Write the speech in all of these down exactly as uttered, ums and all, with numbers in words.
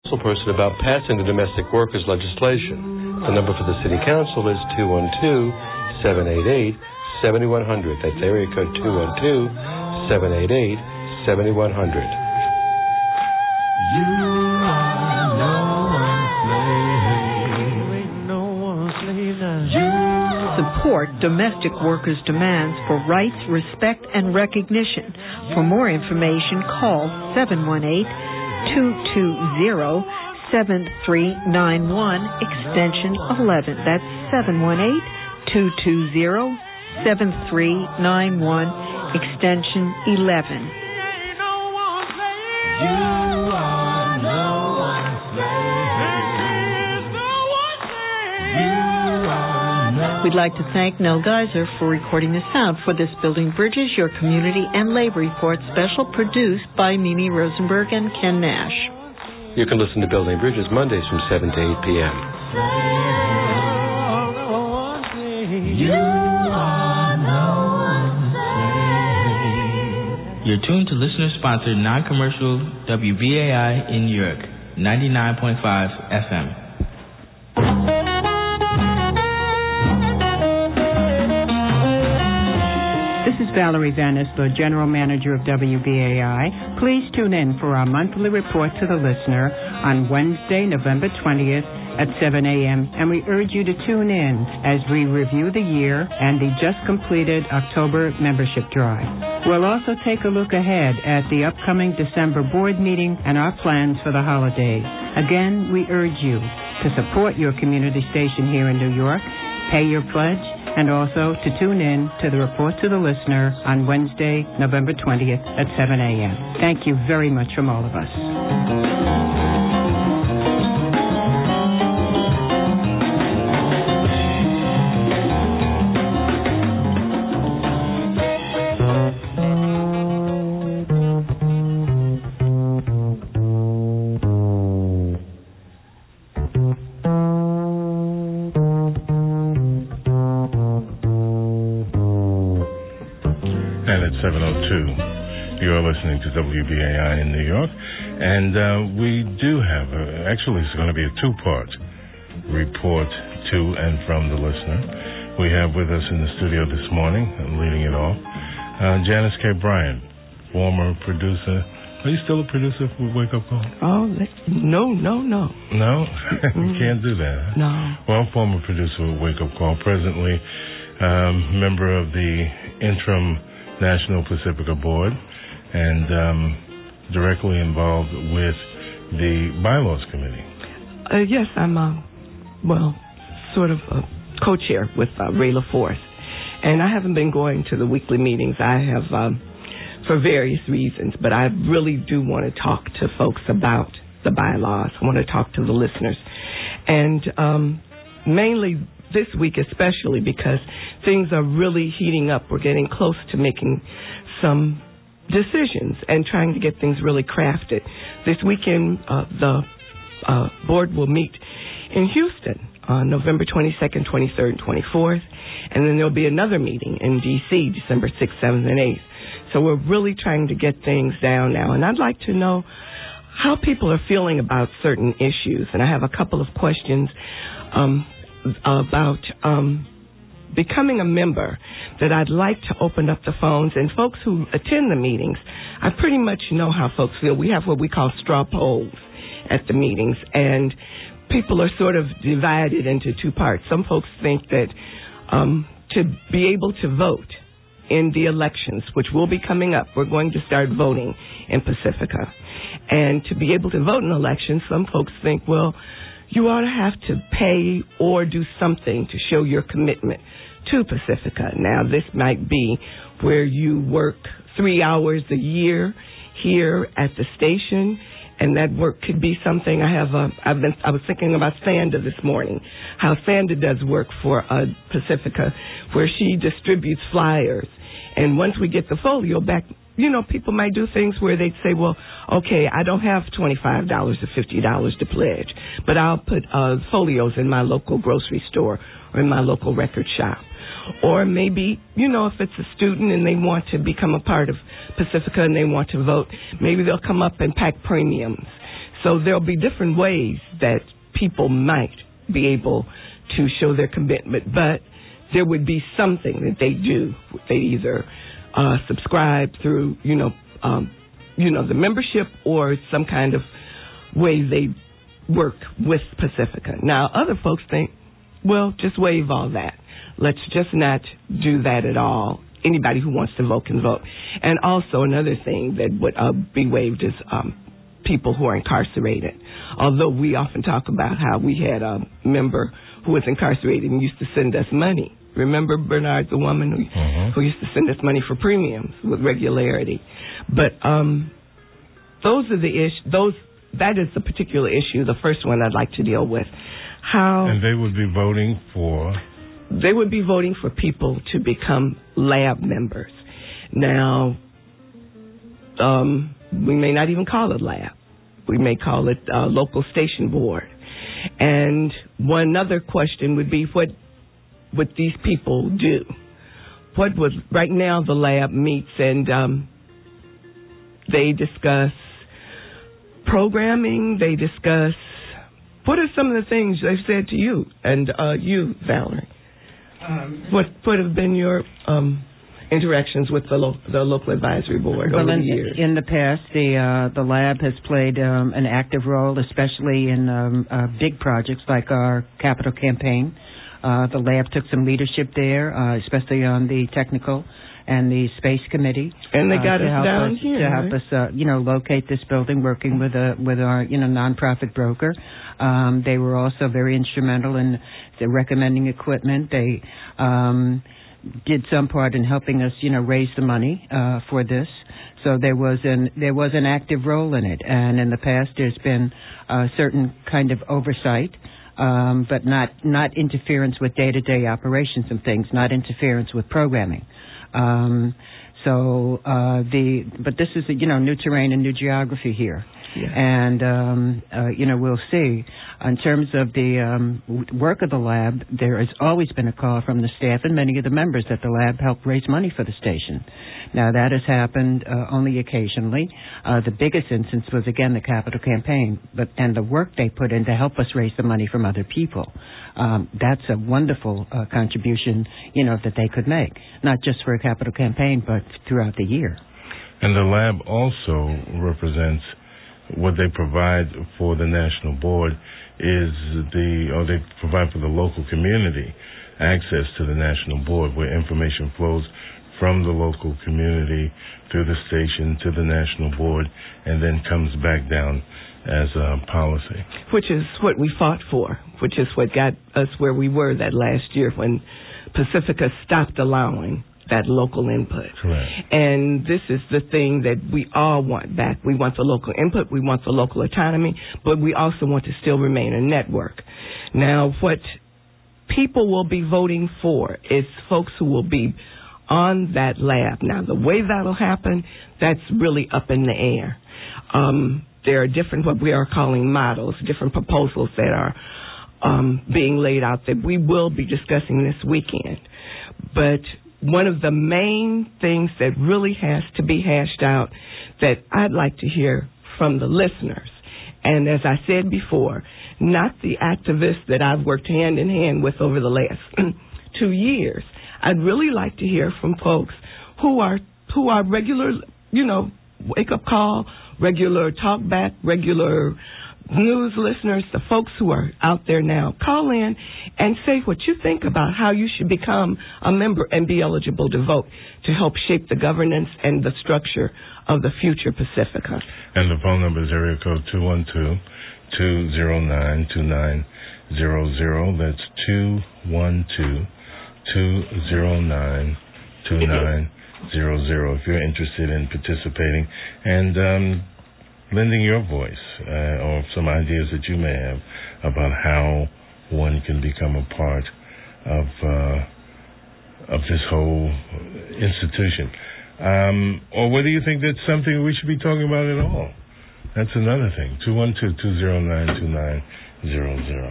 person about passing the domestic workers legislation. The number for the City Council is two one two, seven eight eight, seven one zero zero. That's area code two one two, seven eight eight, seven one zero zero. You are no one's slave. Ain't no one's slave now. You support domestic workers' demands for rights, respect, and recognition. For more information, call seven one eight, two two zero, seven three nine one, extension eleven. That's seven one eight, two two zero, seven three nine one, extension eleven. You are no one's slave. You are no. We'd like to thank Nell Geiser for recording the sound for this Building Bridges, Your Community and Labor Report special, produced by Mimi Rosenberg and Ken Nash. You can listen to Building Bridges Mondays from seven to eight p.m. You are no one's slave. You're tuned to listener-sponsored non-commercial W B A I in New York, ninety-nine point five F M. This is Valerie Vanis, the General Manager of W B A I. Please tune in for our monthly report to the listener on Wednesday, November twentieth at seven a.m., and we urge you to tune in as we review the year and the just-completed October membership drive. We'll also take a look ahead at the upcoming December board meeting and our plans for the holidays. Again, we urge you to support your community station here in New York, pay your pledge, and also to tune in to the Report to the Listener on Wednesday, November twentieth at seven a.m. Thank you very much from all of us. seven oh two. You're listening to W B A I in New York, and uh, we do have, a, actually it's going to be a two-part report to and from the listener. We have with us in the studio this morning, I'm leading it off, uh, Janice K. Bryant, former producer. Are you still a producer for Wake Up Call? Oh, no, no, no. No? You can't do that. Huh? No. Well, former producer of Wake Up Call, presently um, member of the interim National Pacifica Board, and um, directly involved with the Bylaws Committee. Uh, yes, I'm, uh, well, sort of a co-chair with uh, Ray LaForce. And I haven't been going to the weekly meetings. I have, um, for various reasons, but I really do want to talk to folks about the bylaws. I want to talk to the listeners. And um, mainly this week especially, because things are really heating up. We're getting close to making some decisions and trying to get things really crafted. This weekend, uh, the uh, board will meet in Houston on November twenty-second, twenty-third, and twenty-fourth, and then there'll be another meeting in D C December sixth, seventh, and eighth. So we're really trying to get things down now, and I'd like to know how people are feeling about certain issues, and I have a couple of questions um, about um, becoming a member that I'd like to open up the phones. And folks who attend the meetings, I pretty much know how folks feel. We have what we call straw polls at the meetings, and people are sort of divided into two parts. Some folks think that um, to be able to vote in the elections, which will be coming up, we're going to start voting in Pacifica. And to be able to vote in elections, some folks think, well, you ought to have to pay or do something to show your commitment to Pacifica. Now, this might be where you work three hours a year here at the station, and that work could be something. I have a, I've been, I was thinking about Sanda this morning, how Sanda does work for uh, Pacifica, where she distributes flyers. And once we get the folio back, you know, people might do things where they'd say, well, okay, I don't have twenty-five dollars or fifty dollars to pledge, but I'll put uh, folios in my local grocery store or in my local record shop. Or maybe, you know, if it's a student and they want to become a part of Pacifica and they want to vote, maybe they'll come up and pack premiums. So there'll be different ways that people might be able to show their commitment, but there would be something that they do. They either uh, subscribe through, you know, um, you know, the membership, or some kind of way they work with Pacifica. Now, other folks think, well, just waive all that. Let's just not do that at all. Anybody who wants to vote can vote. And also another thing that would uh, be waived is um, people who are incarcerated. Although we often talk about how we had a member who was incarcerated and used to send us money. Remember Bernard, the woman who, mm-hmm. who used to send us money for premiums with regularity. But um, those are the issues. Those that is the particular issue. The first one I'd like to deal with. How and they would be voting for. They would be voting for people to become lab members. Now, um, we may not even call it lab. We may call it uh, local station board. And one other question would be, what would these people do? What would, right now the lab meets and um, they discuss programming, they discuss, what are some of the things they've said to you, and uh, you, Valerie? Um, what what have been your um, interactions with the, lo- the local advisory board well, over in, the years? In the past, the uh, the lab has played um, an active role, especially in um, uh, big projects like our capital campaign. Uh, the lab took some leadership there, uh, especially on the technical and the space committee. And they got uh, us down us, here to right? help us, uh, you know, locate this building, working with a with our you know nonprofit broker. Um, they were also very instrumental in the recommending equipment. They um, did some part in helping us, you know, raise the money uh, for this. So there was an there was an active role in it, and in the past there's been a certain kind of oversight, um, but not not interference with day-to-day operations and things, not interference with programming. Um, so uh, the but this is a, you know new terrain and new geography here. Yeah. And, um, uh, you know, we'll see. In terms of the um, work of the lab, there has always been a call from the staff and many of the members that the lab help raise money for the station. Now, that has happened uh, only occasionally. Uh, the biggest instance was, again, the capital campaign, but and the work they put in to help us raise the money from other people. Um, that's a wonderful uh, contribution, you know, that they could make, not just for a capital campaign, but throughout the year. And the lab also represents what they provide for the national board is the, or they provide for the local community access to the national board, where information flows from the local community through the station to the national board and then comes back down as a policy. Which is what we fought for, which is what got us where we were that last year when Pacifica stopped allowing that local input. Correct. And this is the thing that we all want back. We want the local input, we want the local autonomy, but we also want to still remain a network. Now, what people will be voting for is folks who will be on that lab. Now, the way that'll happen, that's really up in the air. Um, there are different, what we are calling models, different proposals that are um, being laid out that we will be discussing this weekend. But one of the main things that really has to be hashed out that I'd like to hear from the listeners, and as I said before, not the activists that I've worked hand in hand with over the last two years. I'd really like to hear from folks who are who are regular, you know, wake-up call, regular talk-back, regular news listeners, the folks who are out there now. Call in and say what you think about how you should become a member and be eligible to vote to help shape the governance and the structure of the future Pacifica. And the phone number is area code two one two, two zero nine, two nine zero zero. That's two one two, two zero nine, two nine zero zero if you're interested in participating and um, lending your voice uh, or some ideas that you may have about how one can become a part of uh, of this whole institution. Um, or whether you think that's something we should be talking about at all. That's another thing. two one two, two zero nine, two nine zero zero.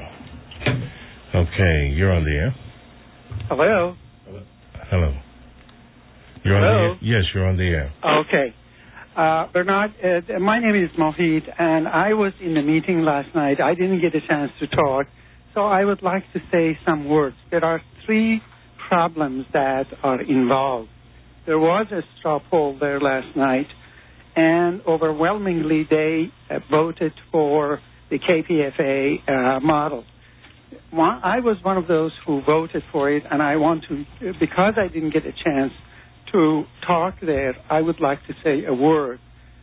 Okay, you're on the air. Hello. Hello. You're Hello. on the air? Yes, you're on the air. Okay. Uh, Bernard, uh, my name is Mohit, and I was in the meeting last night. I didn't get a chance to talk, so I would like to say some words. There are three problems that are involved. There was a straw poll there last night, and overwhelmingly they uh, voted for the K P F A uh, model. One, I was one of those who voted for it, and I want to, because I didn't get a chance to talk there, I would like to say a word.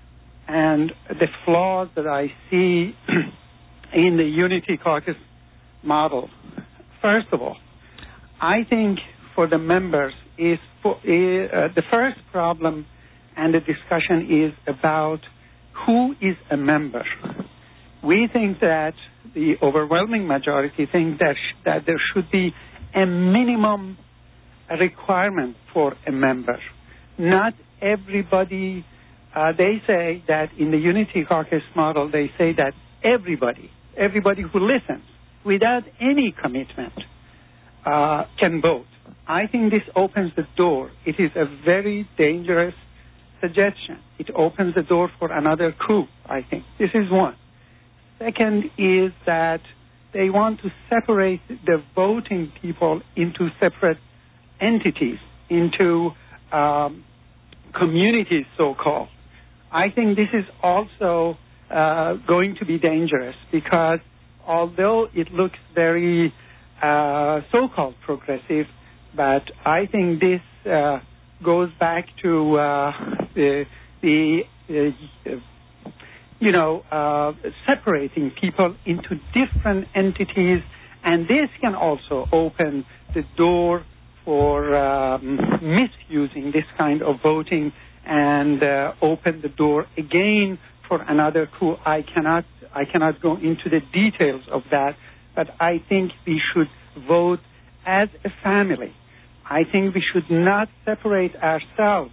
And the flaws that I see in the Unity Caucus model. First of all, I think for the members is for, uh, the first problem and the discussion is about who is a member. We think that the overwhelming majority think that sh- that there should be a minimum requirement for a member. Not everybody, uh, they say that in the Unity Caucus model, they say that everybody, everybody who listens without any commitment uh, can vote. I think this opens the door. It is a very dangerous suggestion. It opens the door for another coup, I think. This is one. Second is that they want to separate the voting people into separate entities, into um, communities, so-called. I think this is also uh, going to be dangerous because although it looks very uh, so-called progressive, but I think this uh, goes back to uh, the, the uh, you know, uh, separating people into different entities, and this can also open the door for um, misusing this kind of voting and uh, open the door again for another coup. I cannot, I cannot go into the details of that, but I think we should vote as a family. I think we should not separate ourselves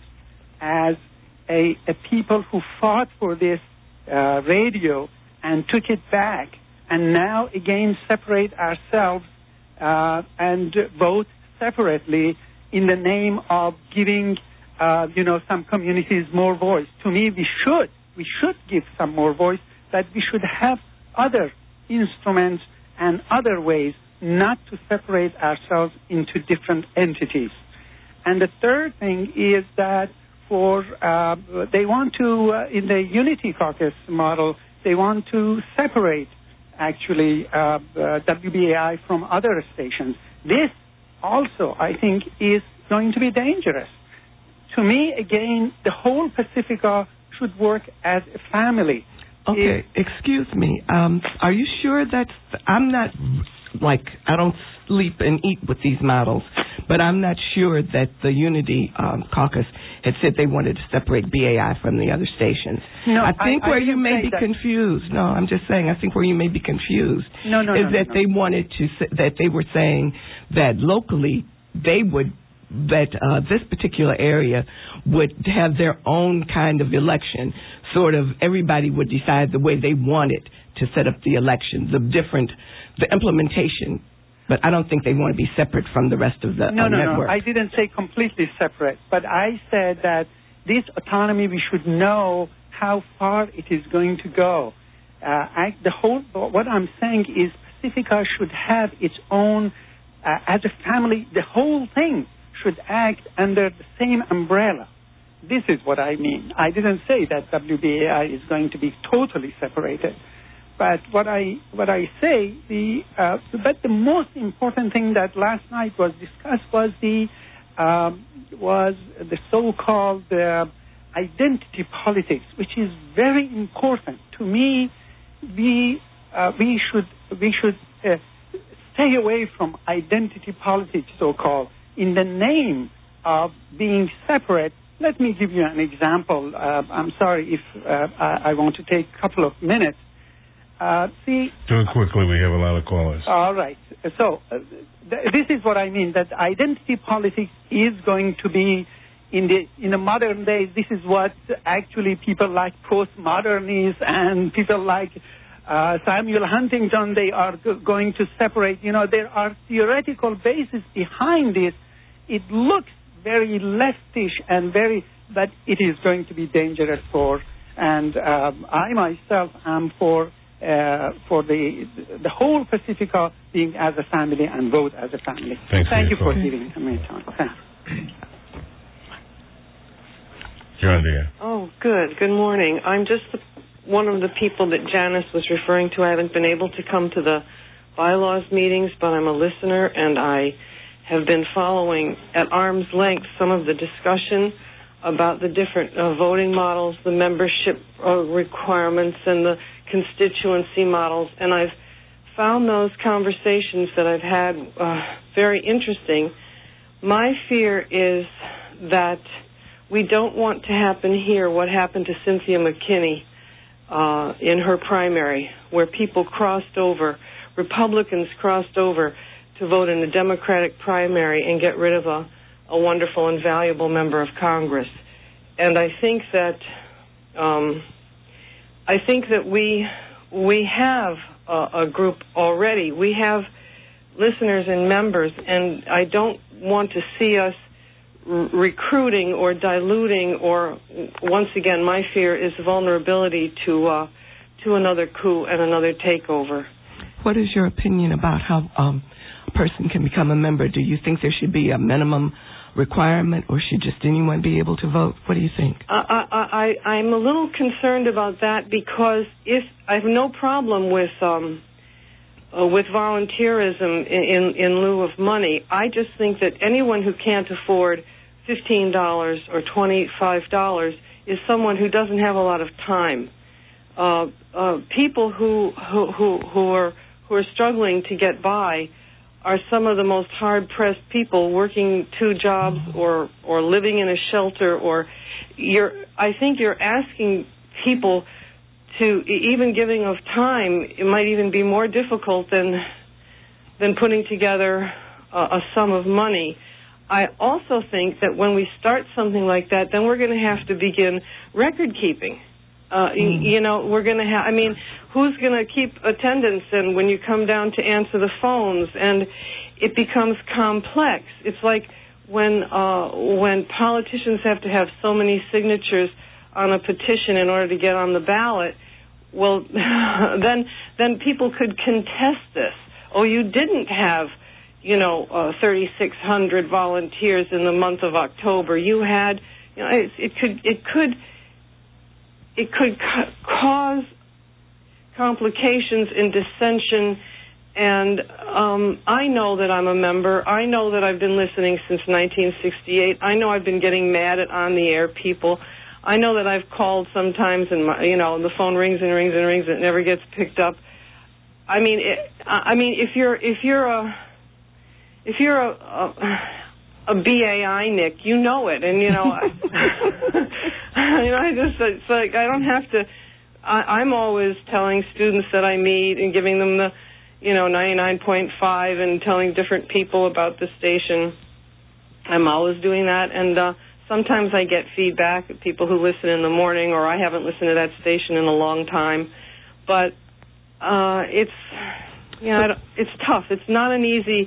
as a, a people who fought for this Uh, radio and took it back, and now again separate ourselves uh, and vote separately in the name of giving, uh, you know, some communities more voice. To me, we should, we should give some more voice, but we should have other instruments and other ways not to separate ourselves into different entities. And the third thing is that For uh, they want to uh, in the Unity Caucus model, they want to separate actually uh, uh, W B A I from other stations. This also, I think, is going to be dangerous. To me, again, the whole Pacifica should work as a family. Okay, if, excuse me. Um, are you sure that's? I'm not like I don't sleep and eat with these models, but I'm not sure that the Unity um, Caucus had said they wanted to separate B A I from the other stations. No, I think I, where I you may be that. confused. No, I'm just saying. I think where you may be confused no, no, is no, that no, no. they wanted to that they were saying that locally they would that uh, this particular area would have their own kind of election. Sort of everybody would decide the way they wanted to set up the election, the different, the implementation. But I don't think they want to be separate from the rest of the no, uh, no, network. No, I didn't say completely separate, but I said that this autonomy, we should know how far it is going to go. Uh, I, the whole, what I'm saying is Pacifica should have its own, uh, as a family, the whole thing should act under the same umbrella. This is what I mean. I didn't say that W B A I is going to be totally separated. But what I what I say, the uh, but the most important thing that last night was discussed was the um, was the so-called uh, identity politics, which is very important to me. We uh, we should we should uh, stay away from identity politics, so-called, in the name of being separate. Let me give you an example. Uh, I'm sorry if uh, I, I want to take a couple of minutes. Uh, see, do it quickly. We have a lot of callers. All right. So uh, th- this is what I mean. That identity politics is going to be in the in the modern days. This is what actually people like postmodernists and people like uh, Samuel Huntington. They are g- going to separate. You know, there are theoretical bases behind this. It looks very leftish and very but it is going to be dangerous for. And um, I myself am for uh, for the the whole Pacifica being as a family and vote as a family. Thanks Thank for you for call. giving me time. Thanks. John Deere. Oh, good. Good morning. I'm just the, one of the people that Janice was referring to. I haven't been able to come to the bylaws meetings, but I'm a listener, and I have been following at arm's length some of the discussion about the different uh, voting models, the membership uh, requirements, and the constituency models, and I've found those conversations that I've had uh, very interesting. My fear is that we don't want to happen here what happened to Cynthia McKinney uh, in her primary, where people crossed over, Republicans crossed over to vote in a Democratic primary and get rid of a, a wonderful and valuable member of Congress. And I think that um, I think that we we have a, a group already. We have listeners and members, and I don't want to see us r- recruiting or diluting, or once again, my fear is vulnerability to uh, to another coup and another takeover. What is your opinion about how um, a person can become a member? Do you think there should be a minimum requirement, or should just anyone be able to vote? What do you think? I, I, I, I'm a little concerned about that, because if I have no problem with um, uh, with volunteerism in, in, in lieu of money. I just think that anyone who can't afford fifteen dollars or twenty-five dollars is someone who doesn't have a lot of time. Uh, uh, people who, who who who are who are struggling to get by are some of the most hard-pressed people, working two jobs or or living in a shelter. Or you're, I think you're asking people to, even giving of time, it might even be more difficult than than putting together a, a sum of money. I also think that when we start something like that, then we're going to have to begin record keeping. Uh, mm. you, you know, we're going to have, I mean, who's going to keep attendance? And when you come down to answer the phones, and it becomes complex. It's like when uh, when politicians have to have so many signatures on a petition in order to get on the ballot. Well, then then people could contest this. Oh, you didn't have, you know, uh, thirty-six hundred volunteers in the month of October. You had, you know, it, it could it could. It could ca- cause complications and dissension, and um, I know that I'm a member. I know that I've been listening since nineteen sixty-eight. I know I've been getting mad at on-the-air people. I know that I've called sometimes, and my, you know, the phone rings and rings and rings, and it never gets picked up. I mean, it, I mean, if you're if you're a if you're a, a a B A I, Nick, you know it, and you know, I, you know, I just, it's like I don't have to. I, I'm always telling students that I meet and giving them the, you know, ninety-nine point five, and telling different people about the station. I'm always doing that, and uh, sometimes I get feedback, people who listen in the morning, or I haven't listened to that station in a long time, but uh, it's, you know, it's tough. It's not an easy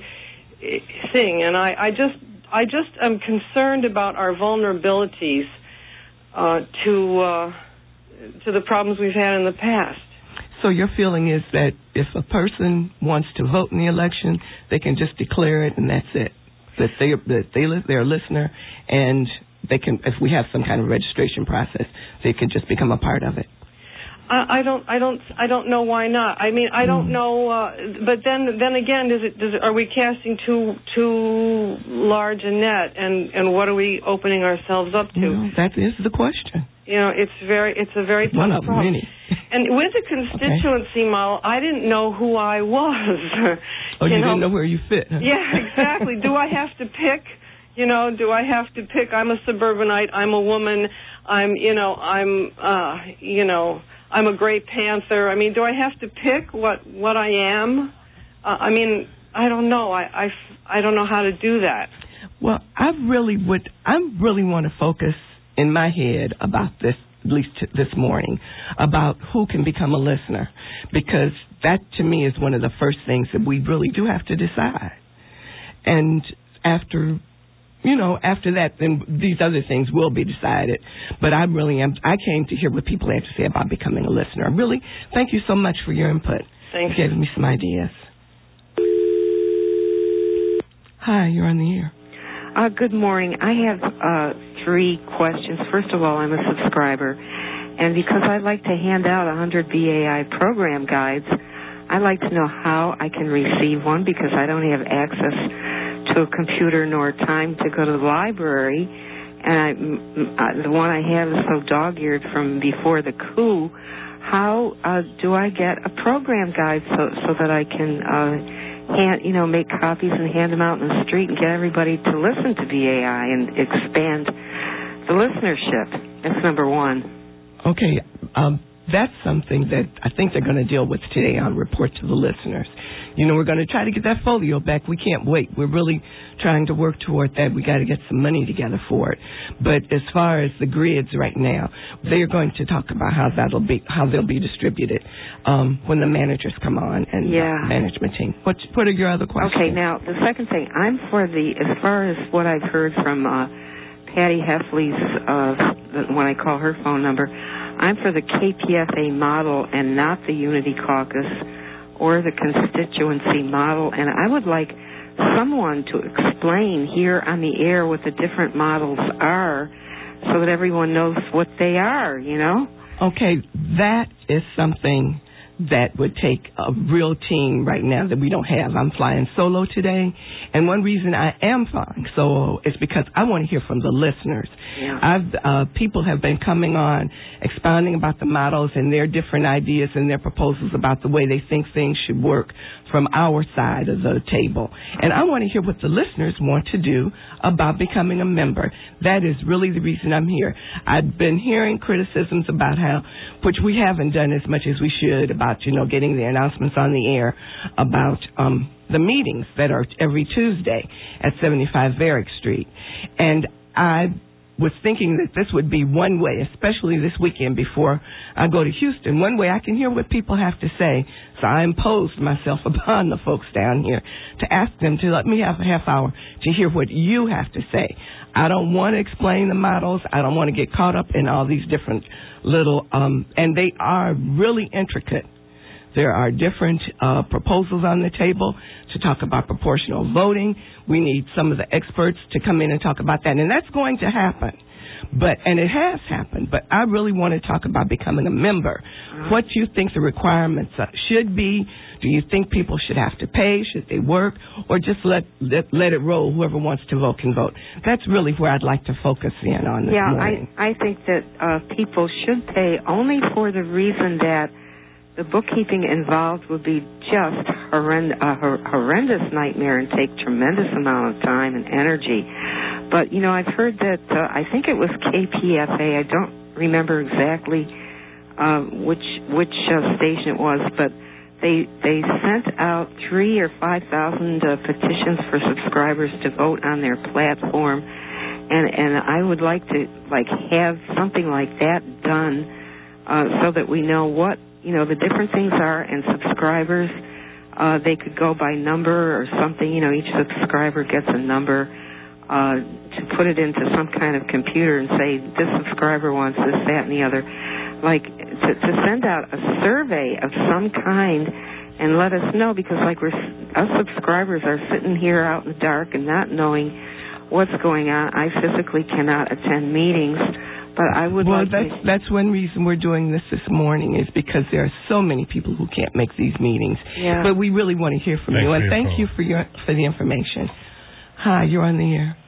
thing, and I, I just. I just am concerned about our vulnerabilities uh, to uh, to the problems we've had in the past. So your feeling is that if a person wants to vote in the election, they can just declare it, and that's it. That they that they they're a listener, and they can, if we have some kind of registration process, they can just become a part of it. I, I don't, I don't, I don't know why not. I mean, I don't mm. know. Uh, but then, then again, does it, does it, are we casting too, too large a net, and, and what are we opening ourselves up to? No, that is the question. You know, it's very, it's a very tough One of problem. many. And with the constituency okay. model, I didn't know who I was. Oh, you, you know? didn't know where you fit. Huh? Yeah, exactly. Do I have to pick? You know, do I have to pick? I'm a suburbanite. I'm a woman. I'm, you know, I'm, uh, you know. I'm a Grey Panther. I mean, do I have to pick what what I am? Uh, I mean, I don't know. I, I, I don't know how to do that. Well, I really would. I really want to focus in my head about this, at least this morning, about who can become a listener, because that to me is one of the first things that we really do have to decide. And after you know, after that, then these other things will be decided. But I really am, I came to hear what people had to say about becoming a listener. Really, thank you so much for your input. Thanks. You gave me some ideas. Hi, you're on the air. Uh, good morning. I have uh, three questions. First of all, I'm a subscriber, and because I like to hand out one hundred B A I program guides, I'd like to know how I can receive one because I don't have access to a computer nor time to go to the library, and I, uh, the one I have is so dog-eared from before the coup. How uh, do I get a program guide so so that I can, uh, hand, you know, make copies and hand them out in the street and get everybody to listen to B A I and expand the listenership? That's number one. Okay, um, that's something that I think they're going to deal with today on Report to the Listeners. You know, we're going to try to get that folio back. We can't wait. We're really trying to work toward that. We got to get some money together for it. But as far as the grids right now, they're going to talk about how that'll be, how they'll be distributed um, when the managers come on and yeah. the management team. What, what are your other questions? Okay, now the second thing, I'm for the, as far as what I've heard from uh, Patty Heffley's, uh, when I call her phone number, I'm for the K P F A model and not the Unity Caucus or the constituency model, and I would like someone to explain here on the air what the different models are so that everyone knows what they are, you know? Okay, that is something that would take a real team right now that we don't have. I'm flying solo today, and one reason I am flying solo is because I want to hear from the listeners. Yeah. I've uh, people have been coming on expounding about the models and their different ideas and their proposals about the way they think things should work from our side of the table. And I want to hear what the listeners want to do about becoming a member. That is really the reason I'm here. I've been hearing criticisms about how, which we haven't done as much as we should, about, you know, getting the announcements on the air about um, the meetings that are every Tuesday at seventy-five Varick Street. And I was thinking that this would be one way, especially this weekend before I go to Houston, one way I can hear what people have to say. So I imposed myself upon the folks down here to ask them to let me have a half hour to hear what you have to say. I don't want to explain the models. I don't want to get caught up in all these different little, um, and they are really intricate. There are different uh, proposals on the table to talk about proportional voting. We need some of the experts to come in and talk about that, and that's going to happen. But and it has happened. But I really want to talk about becoming a member. What do you think the requirements should be? Do you think people should have to pay? Should they work, or just let let, let it roll? Whoever wants to vote can vote. That's really where I'd like to focus in on this yeah, morning. I I think that uh, people should pay only for the reason that the bookkeeping involved would be just horrend- a hor- horrendous nightmare and take tremendous amount of time and energy. But, you know, I've heard that, uh, I think it was K P F A, I don't remember exactly uh, which which uh, station it was, but they they sent out three or five thousand uh, petitions for subscribers to vote on their platform, and, and I would like to, like, have something like that done uh, so that we know what, you know, the different things are, and subscribers, uh, they could go by number or something. You know, each subscriber gets a number uh, to put it into some kind of computer and say, this subscriber wants this, that, and the other. Like, to, to send out a survey of some kind and let us know, because, like, we're, us subscribers are sitting here out in the dark and not knowing what's going on. I physically cannot attend meetings. But I would well, like that's, to... that's one reason we're doing this this morning, is because there are so many people who can't make these meetings. Yeah. But we really want to hear from Thanks you, and for thank call. you for your for the information. Hi, you're on the air.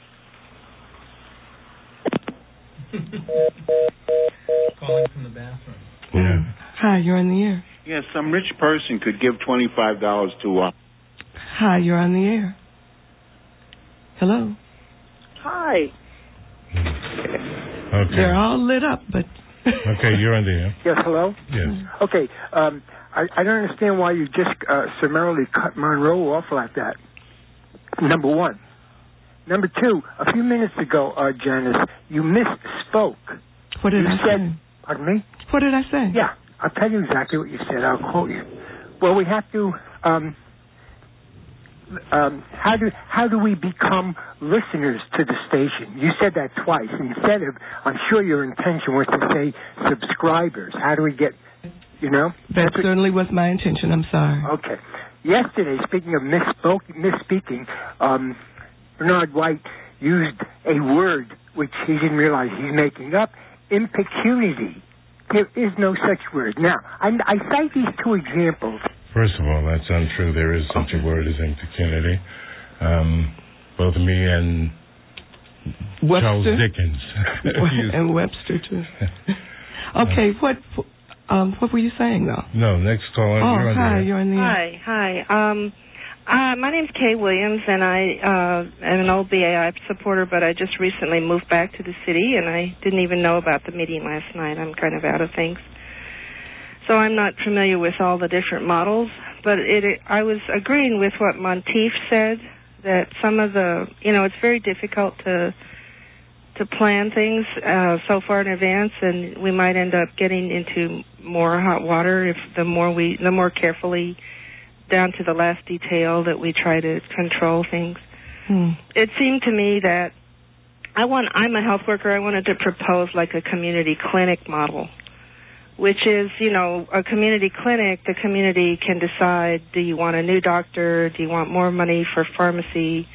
Calling from the bathroom. Yeah. Hi, you're on the air. Yes, some rich person could give twenty-five dollars to... Uh... Hi, you're on the air. Hello. Hi. Okay. They're all lit up, but... Okay, you're on the air. Yes, hello? Yes. Okay, um, I, I don't understand why you just uh, summarily cut Monroe off like that. Number one. Number two, a few minutes ago, uh, Janice, you misspoke. What did you I said, say? Pardon me? What did I say? Yeah, I'll tell you exactly what you said. I'll quote you. Well, we have to... Um, um, how do how do we become listeners to the station? You said that twice. Instead of, I'm sure your intention was to say subscribers. How do we get, you know? That certainly was my intention. I'm sorry. Okay. Yesterday, speaking of misspoke, misspeaking, um, Bernard White used a word which he didn't realize he's making up, impecunity. There is no such word. Now, I, I cite these two examples. First of all, that's untrue. There is such a word as impecunity. Um, both me and Webster? Charles Dickens. And Webster, too. Okay, what um, what were you saying, though? No, next caller. Oh, you're on hi, the you're on the Hi, hi. Um, uh, my name's Kay Williams, and I uh, am an old B A I supporter, but I just recently moved back to the city, and I didn't even know about the meeting last night. I'm kind of out of things. So I'm not familiar with all the different models, but it, it, I was agreeing with what Monteith said, that some of the, you know, it's very difficult to to plan things uh, so far in advance, and we might end up getting into more hot water if the more we, the more carefully, down to the last detail, that we try to control things. Hmm. It seemed to me that I want, I'm a health worker, I wanted to propose like a community clinic model, which is, you know, a community clinic, the community can decide, do you want a new doctor, do you want more money for pharmacy,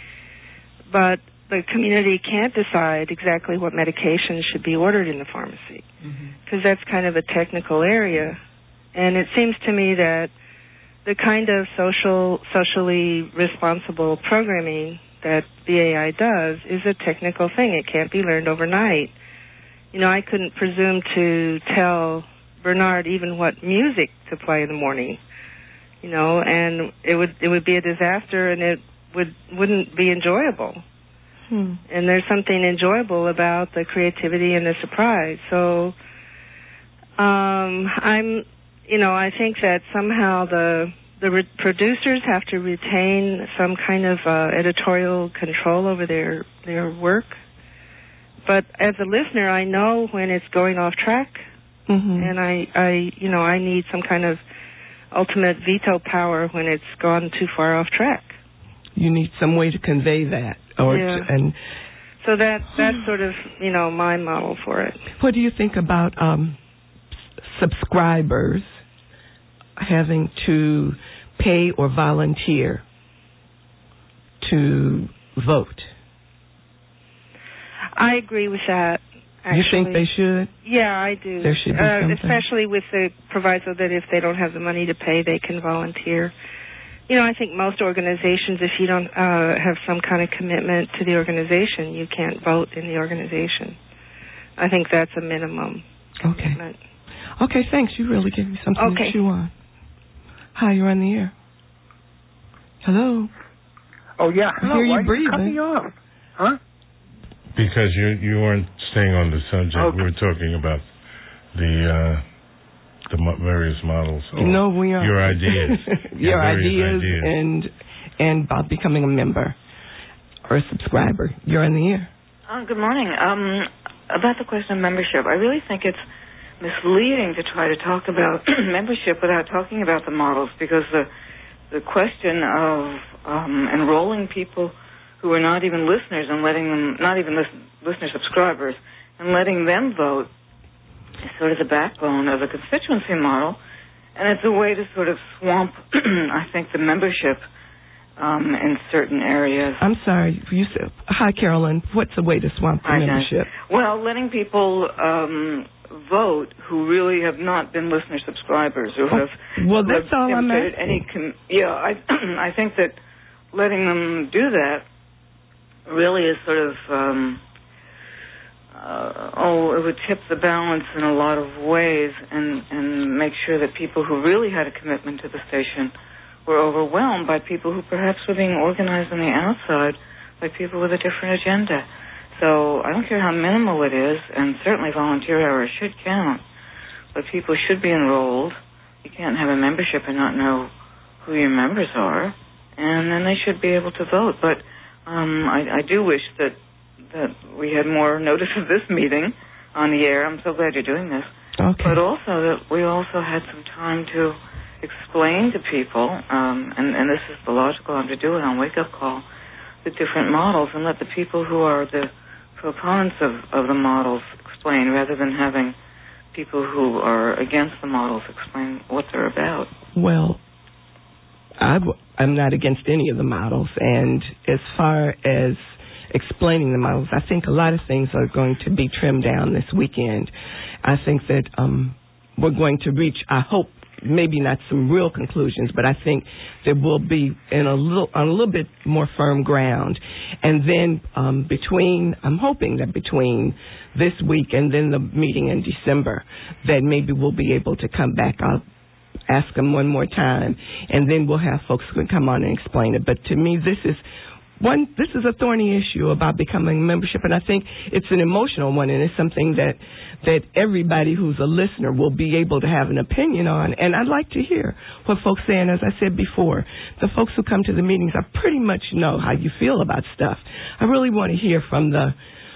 but the community can't decide exactly what medications should be ordered in the pharmacy, because mm-hmm. that's kind of a technical area. And it seems to me that the kind of social, socially responsible programming that B A I does is a technical thing. It can't be learned overnight. You know, I couldn't presume to tell Bernard even what music to play in the morning, you know, and it would it would be a disaster, and it would wouldn't be enjoyable. Hmm. And there's something enjoyable about the creativity and the surprise. So, um, I'm, you know, I think that somehow the the re- producers have to retain some kind of uh, editorial control over their their work. But as a listener, I know when it's going off track. Mm-hmm. And I, I, you know, I need some kind of ultimate veto power when it's gone too far off track. You need some way to convey that, or yeah. to, and so that that's sort of, you know, my model for it. What do you think about um, subscribers having to pay or volunteer to vote? I agree with that. Actually. You think they should? Yeah, I do. There should be uh, something. Especially with the proviso that if they don't have the money to pay, they can volunteer. You know, I think most organizations, if you don't uh, have some kind of commitment to the organization, you can't vote in the organization. I think that's a minimum Okay. commitment. Okay, thanks. You really gave me something okay. to chew on. Hi, you're on the air. Hello. Oh, yeah. I hear Why you breathing. Cut me off. Huh? Because you you weren't staying on the subject. Okay. We were talking about the uh, the mo- various models. No, we are. Your ideas. your ideas, ideas, and and about becoming a member or a subscriber. You're on the air. Oh, good morning. Um, about the question of membership, I really think it's misleading to try to talk about membership without talking about the models, because the the question of um, enrolling people who are not even listeners and letting them, not even listen, listener subscribers, and letting them vote is sort of the backbone of the constituency model, and it's a way to sort of swamp, I think, the membership um, in certain areas. I'm sorry, you said, hi, Carolyn, what's a way to swamp the I membership? Know. Well, letting people um, vote who really have not been listener subscribers, or have, well, who that's have all I'm demonstrated asking. any com- yeah, I, I think that letting them do that really is sort of, um, uh, oh, it would tip the balance in a lot of ways, and, and make sure that people who really had a commitment to the station were overwhelmed by people who perhaps were being organized on the outside by people with a different agenda. So I don't care how minimal it is, and certainly volunteer hours should count, but people should be enrolled. You can't have a membership and not know who your members are, and then they should be able to vote. But Um, I, I do wish that that we had more notice of this meeting on the air. I'm so glad you're doing this. Okay. But also that we also had some time to explain to people, um, and, and this is the logical time to do it on Wake Up Call, the different models, and let the people who are the proponents of, of the models explain, rather than having people who are against the models explain what they're about. Well, I w- I'm not against any of the models, and as far as explaining the models, I think a lot of things are going to be trimmed down this weekend. I think that um, we're going to reach, I hope, maybe not some real conclusions, but I think that we'll be in a little on a little bit more firm ground. And then um, between, I'm hoping that between this week and then the meeting in December, that maybe we'll be able to come back. I'll ask them one more time, and then we'll have folks who can come on and explain it. But to me, this is one. This is a thorny issue about becoming a membership, and I think it's an emotional one, and it's something that that everybody who's a listener will be able to have an opinion on. And I'd like to hear what folks say. And as I said before, the folks who come to the meetings, I pretty much know how you feel about stuff. I really want to hear from the.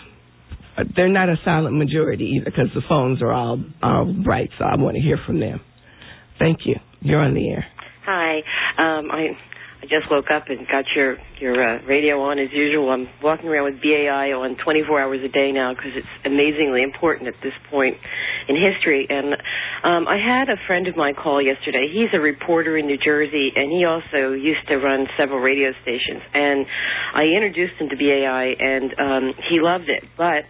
They're not a silent majority either, because the phones are all all bright. So I want to hear from them. Thank you. You're on the air. Hi. Um, I I just woke up and got your your uh, radio on as usual. I'm walking around with B A I on twenty-four hours a day now because it's amazingly important at this point in history. And um, I had a friend of mine call yesterday. He's a reporter in New Jersey, and he also used to run several radio stations. And I introduced him to B A I, and um, he loved it. But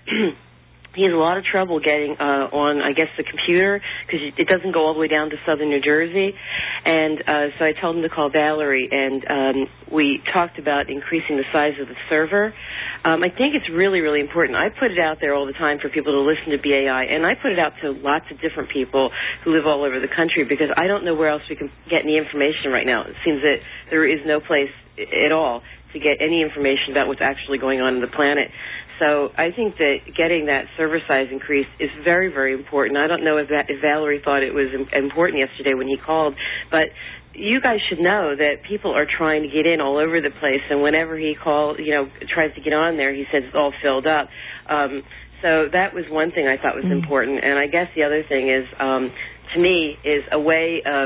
he has a lot of trouble getting uh, on, I guess, the computer, because it doesn't go all the way down to southern New Jersey. And uh, so I told him to call Valerie, and um, we talked about increasing the size of the server. Um, I think it's really, really important. I put it out there all the time for people to listen to B A I, and I put it out to lots of different people who live all over the country, because I don't know where else we can get any information right now. It seems that there is no place at all to get any information about what's actually going on on the planet. So I think that getting that server size increased is very, very important. I don't know if, that, if Valerie thought it was important yesterday when he called, but you guys should know that people are trying to get in all over the place, and whenever he calls, you know, tries to get on there, he says it's all filled up. Um, so that was one thing I thought was mm. important. And I guess the other thing is, um, to me, is a way of...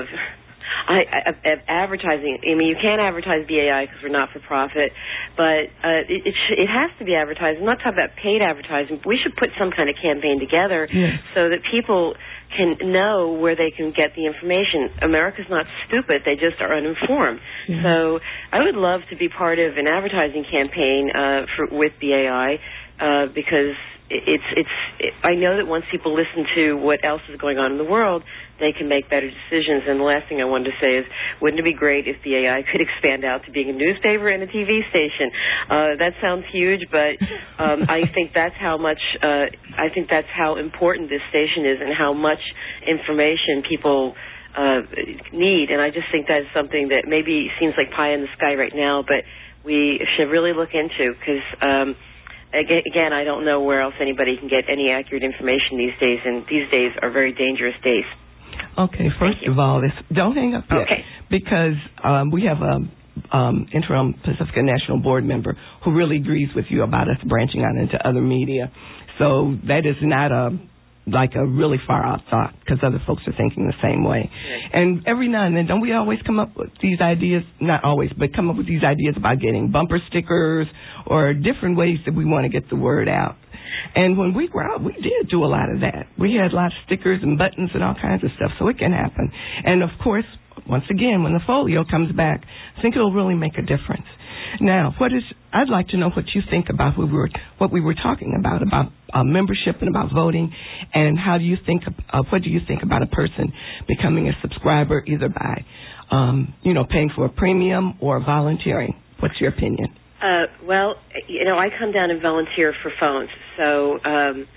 I, I, I, advertising. I mean, you can't advertise B A I because we're not for profit, but uh, it, it, sh- it has to be advertised. I'm not talking about paid advertising. But we should put some kind of campaign together yes. so that people can know where they can get the information. America's not stupid; they just are uninformed. Yeah. So I would love to be part of an advertising campaign uh, for, with B A I uh, because it's it's. It, I know that once people listen to what else is going on in the world, they can make better decisions. And the last thing I wanted to say is, wouldn't it be great if B A I could expand out to being a newspaper and a T V station? Uh, that sounds huge, but um, I think that's how much. Uh, I think that's how important this station is, and how much information people uh, need. And I just think that's something that maybe seems like pie in the sky right now, but we should really look into, because. Um, Again, I don't know where else anybody can get any accurate information these days, and these days are very dangerous days. Okay, first of all, this, don't hang up yet, okay. because um, we have a um, interim Pacifica National Board member who really agrees with you about us branching out into other media. So that is not a like a really far out thought, because other folks are thinking the same way. Right. And every now and then, don't we always come up with these ideas, not always, but come up with these ideas about getting bumper stickers or different ways that we want to get the word out. And when we were out, we did do a lot of that. We had lots of stickers and buttons and all kinds of stuff, so it can happen. And, of course, once again, when the folio comes back, I think it'll really make a difference. Now, what is? I'd like to know what you think about what we were, what we were talking about, about uh, membership and about voting, and how do you think, uh, what do you think about a person becoming a subscriber either by, um, you know, paying for a premium or volunteering? What's your opinion? Uh, well, you know, I come down and volunteer for phones, so um,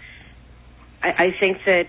I, I think that,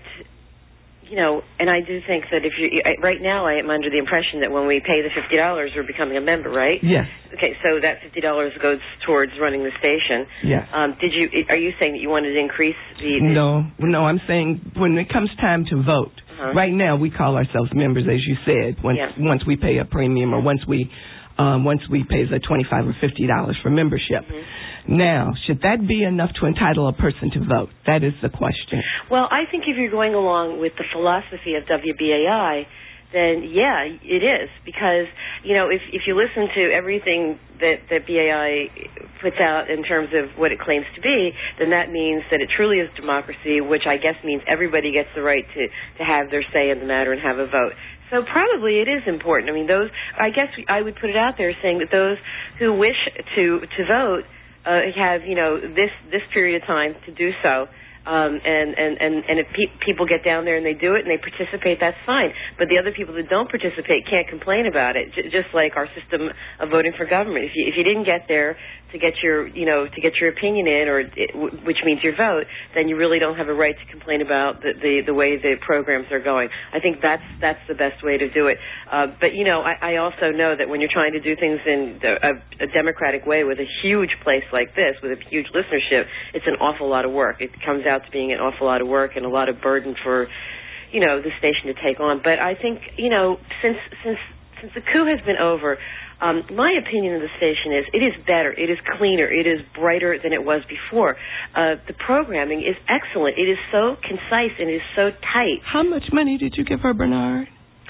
you know, and I do think that if you right now, I am under the impression that when we pay the fifty dollars, we're becoming a member, right? Yes. Okay, so that fifty dollars goes towards running the station. Yes. Um, did you? Are you saying that you wanted to increase the? the no, no. I'm saying when it comes time to vote. Uh-huh. Right now, we call ourselves members, as you said. Once yeah. once we pay a premium, or once we um, once we pay the twenty-five or fifty dollars for membership. Mm-hmm. Now, should that be enough to entitle a person to vote? That is the question. Well, I think if you're going along with the philosophy of W B A I, then yeah, it is. Because, you know, if if you listen to everything that, that B A I puts out in terms of what it claims to be, then that means that it truly is democracy, which I guess means everybody gets the right to, to have their say in the matter and have a vote. So probably it is important. I mean, those, I guess I would put it out there saying that those who wish to, to vote uh, have, you know, this, this period of time to do so. Um, and, and, and, and if pe- people get down there and they do it and they participate, that's fine. But the other people that don't participate can't complain about it, J- just like our system of voting for government. If you, if you didn't get there to get your, you know, to get your opinion in, or it, w- which means your vote, then you really don't have a right to complain about the, the, the way the programs are going. I think that's that's the best way to do it. Uh, but, you know, I, I also know that when you're trying to do things in a, a democratic way with a huge place like this, with a huge listenership, it's an awful lot of work. It comes out to being an awful lot of work and a lot of burden for, you know, the station to take on. But I think, you know, since since since the coup has been over, um, my opinion of the station is it is better, it is cleaner, it is brighter than it was before. Uh, the programming is excellent. It is so concise and it is so tight. How much money did you give her, Bernard?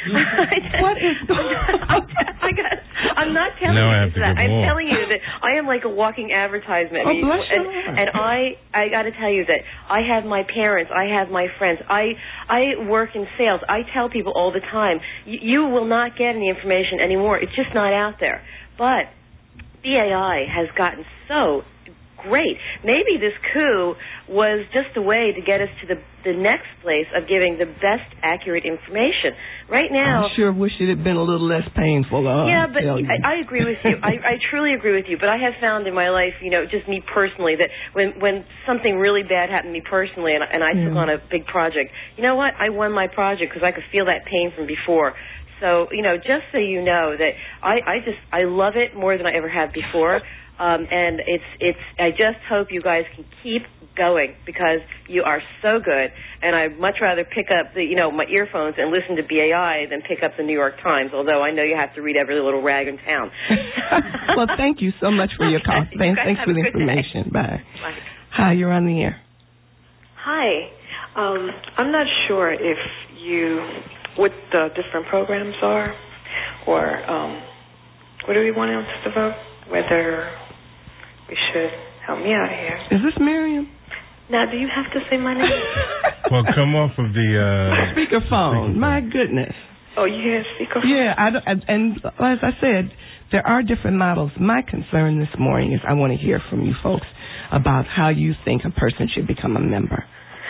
What is going on? I got, I'm not telling now you I have to that. give I'm more. telling you that I am like a walking advertisement. Oh, I mean, bless and, your heart. and I, I got to tell you that I have my parents, I have my friends. I, I work in sales. I tell people all the time, you, you will not get any information anymore. It's just not out there. But B A I has gotten so great. Maybe this coup was just a way to get us to the the next place of giving the best accurate information. Right now, I sure wish it had been a little less painful. Uh, yeah, but tell you. I, I agree with you. I, I truly agree with you. But I have found in my life, you know, just me personally, that when when something really bad happened to me personally, and, and I yeah. took on a big project, you know what? I won my project because I could feel that pain from before. So, you know, just so you know that I, I just I love it more than I ever have before. Um, and it's it's. I just hope you guys can keep going because you are so good. And I'd much rather pick up the you know my earphones and listen to B A I than pick up the New York Times. Although I know you have to read every little rag in town. Well, thank you so much for your call. You Thanks, guys thanks have for the a good information. day. Bye. Bye. Hi, you're on the air. Hi. Um, I'm not sure if you what the different programs are, or um, what do we want us to vote? Whether we should help me out here. Is this Miriam? Now, do you have to say my name? Well, come off of the uh, speakerphone. My goodness. Oh, you hear speakerphone? Yeah, I, I, and as I said, there are different models. My concern this morning is I want to hear from you folks about how you think a person should become a member.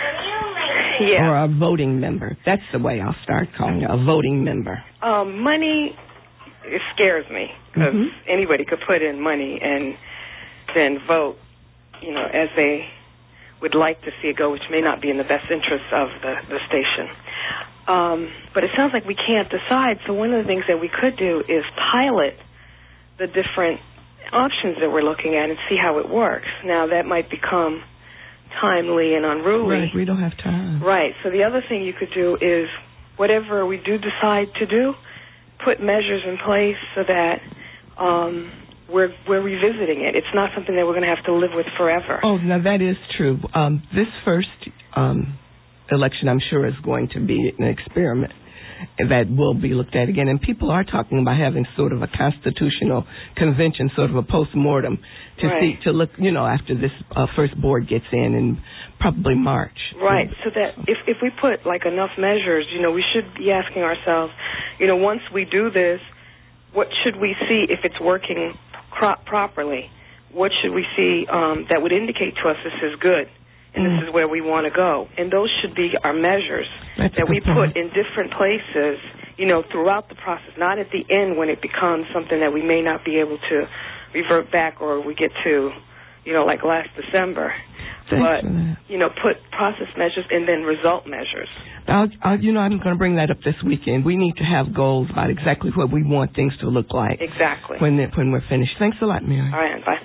Yeah. Or a voting member. That's the way I'll start calling it, a voting member. Um, money, it scares me because Mm-hmm. anybody could put in money and then vote, you know, as they would like to see it go, which may not be in the best interest of the, the station. Um, but it sounds like we can't decide, so one of the things that we could do is pilot the different options that we're looking at and see how it works. Now, that might become timely and unruly. Right, we don't have time. Right, so the other thing you could do is whatever we do decide to do, put measures in place so that um, we're we're revisiting it. It's not something that we're going to have to live with forever. Oh, now that is true. Um, this first um, election, I'm sure, is going to be an experiment that will be looked at again. And people are talking about having sort of a constitutional convention, sort of a post-mortem, to Right. see, to look, you know, after this uh, first board gets in in probably March. Right, so that if if we put like enough measures, you know, we should be asking ourselves, you know, once we do this, what should we see if it's working cro- properly? What should we see um, that would indicate to us this is good and Mm. this is where we want to go? And those should be our measures That's a that we good point. put in different places, you know, throughout the process, not at the end when it becomes something that we may not be able to revert back or we get to, you know, like last December. Thanks but, for that. you know, put process measures and then result measures. I'll, I'll, you know, I'm going to bring that up this weekend. We need to have goals about exactly what we want things to look like. Exactly. When they, when we're finished. Thanks a lot, Mary. All right, bye.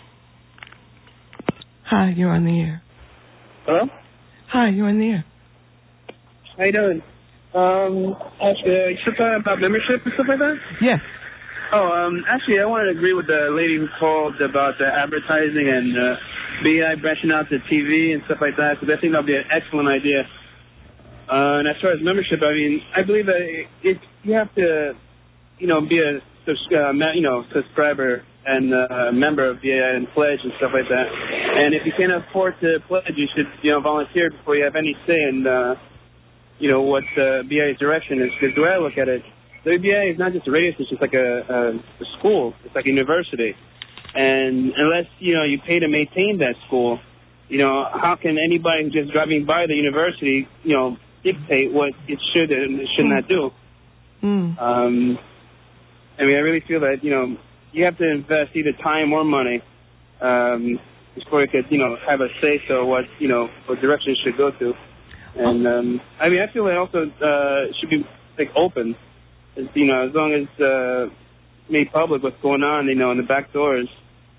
Hi, you're on the air. Hello? Hi, you're on the air. How you doing? Um, actually, uh, you still talking about membership and stuff like that? Yes. Oh, um, actually, I wanted to agree with the lady who called about the advertising and uh, B I branching out to T V and stuff like that, because I think that would be an excellent idea. Uh, and as far as membership, I mean, I believe that it, you have to, you know, be a uh, you know subscriber and uh, a member of B A I and pledge and stuff like that. And if you can't afford to pledge, you should, you know, volunteer before you have any say in, uh, you know, what uh, B A I's direction is. Because the way I look at it, W B A is not just a radio station; it's like a, a, a school. It's like a university. And unless, you know, you pay to maintain that school, you know, how can anybody just driving by the university, you know, dictate what it should and it should mm. not do? Mm. Um, I mean, I really feel that, you know, you have to invest either time or money um, before you could, you know, have a say-so what, you know, what direction it should go to. And, um, I mean, I feel it also uh, should be, like, open. As, you know, as long as uh, made public what's going on, you know, in the back doors,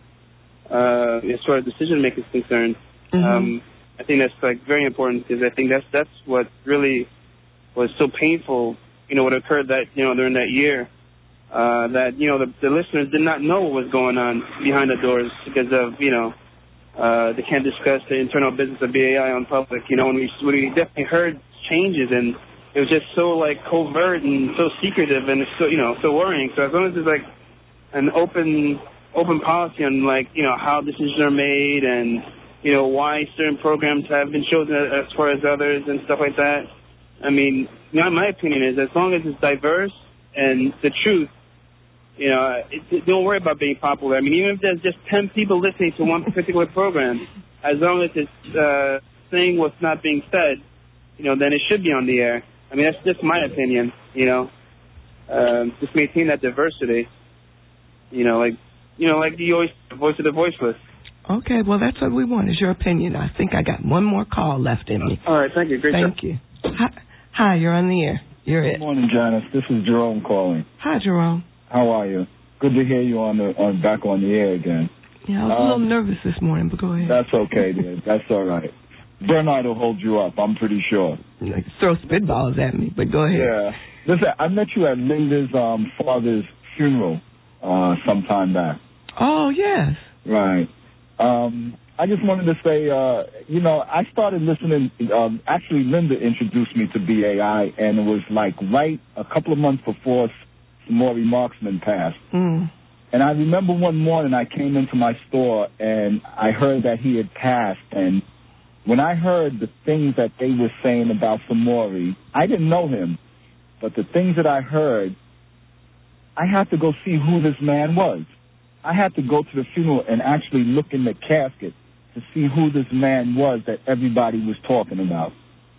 uh, as far as decision-making is concerned. Mm-hmm. Um, I think that's, like, very important because I think that's that's what really was so painful, you know, what occurred that, you know, during that year. Uh, that, you know, the, the listeners did not know what was going on behind the doors because of, you know, uh, they can't discuss the internal business of B A I on public. You know, when we, when we definitely heard changes, and it was just so, like, covert and so secretive and so, you know, so worrying. So as long as there's, like, an open open policy on, like, you know, how decisions are made and, you know, why certain programs have been chosen as far as others and stuff like that. I mean, you know, my opinion is as long as it's diverse and the truth, you know, it, it, don't worry about being popular. I mean, even if there's just ten people listening to one particular program, as long as it's uh, saying what's not being said, you know, then it should be on the air. I mean, that's just my opinion, you know. Um, just maintain that diversity, you know, like, you know, like the always the voice of the voiceless. Okay, well, that's what we want, is your opinion. I think I got one more call left in me. All right, thank you. Great Thank job. you. Hi, hi, you're on the air. You're it. Good morning, Janice. This is Jerome calling. Hi, Jerome. How are you? Good to hear you on the on back on the air again. Yeah, I was um, a little nervous this morning, but go ahead. That's okay, dear. That's all right. Bernard will hold you up, I'm pretty sure. You know, throw spitballs at me, but go ahead. Yeah. Listen, I met you at Linda's um, father's funeral uh, some time back. Oh, yes. Right. Um, I just wanted to say, uh, you know, I started listening. Um, actually, Linda introduced me to B A I, and it was like right a couple of months before Maury Marksman passed. Mm. And I remember one morning I came into my store and I heard that he had passed. And when I heard the things that they were saying about Samori, I didn't know him, but the things that I heard, I had to go see who this man was. I had to go to the funeral and actually look in the casket to see who this man was that everybody was talking about.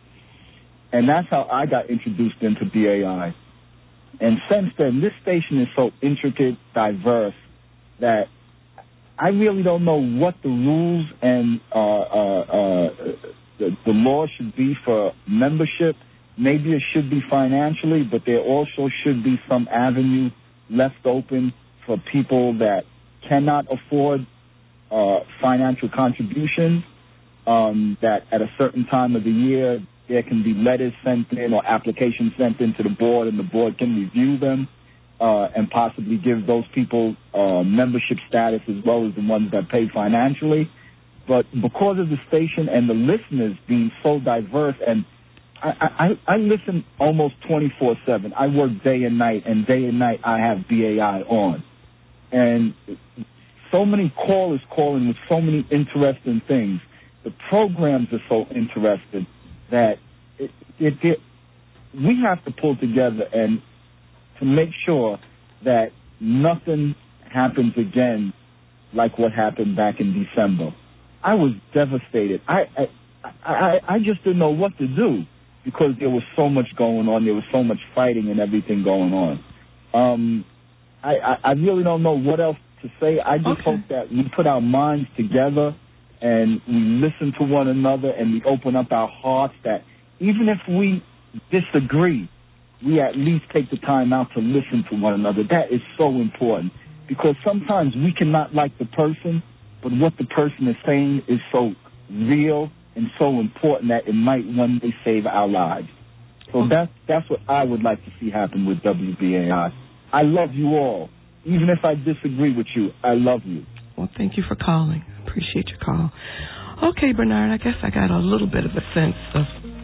And that's how I got introduced into B A I. And since then, this station is so intricate, diverse, that I really don't know what the rules and uh, uh, uh, the, the law should be for membership. Maybe it should be financially, but there also should be some avenue left open for people that cannot afford uh, financial contributions, um, that at a certain time of the year there can be letters sent in or applications sent in to the board, and the board can review them uh, and possibly give those people uh, membership status as well as the ones that pay financially. But because of the station and the listeners being so diverse, and I, I, I listen almost twenty-four seven. I work day and night, and day and night I have B A I on. And so many callers calling with so many interesting things. The programs are so interesting that it, it, it, we have to pull together and to make sure that nothing happens again like what happened back in December. I was devastated. I, I, I, I just didn't know what to do because there was so much going on. There was so much fighting and everything going on. Um, I, I, I really don't know what else to say. I just okay. hope that we put our minds together and we listen to one another and we open up our hearts, that even if we disagree, we at least take the time out to listen to one another. That is so important because sometimes we cannot like the person, but what the person is saying is so real and so important that it might one day save our lives. So that's, that's what I would like to see happen with W B A I. I love you all. Even if I disagree with you, I love you. Well, thank you for calling. Appreciate your call. Okay, Bernard, I guess I got a little bit of a sense of,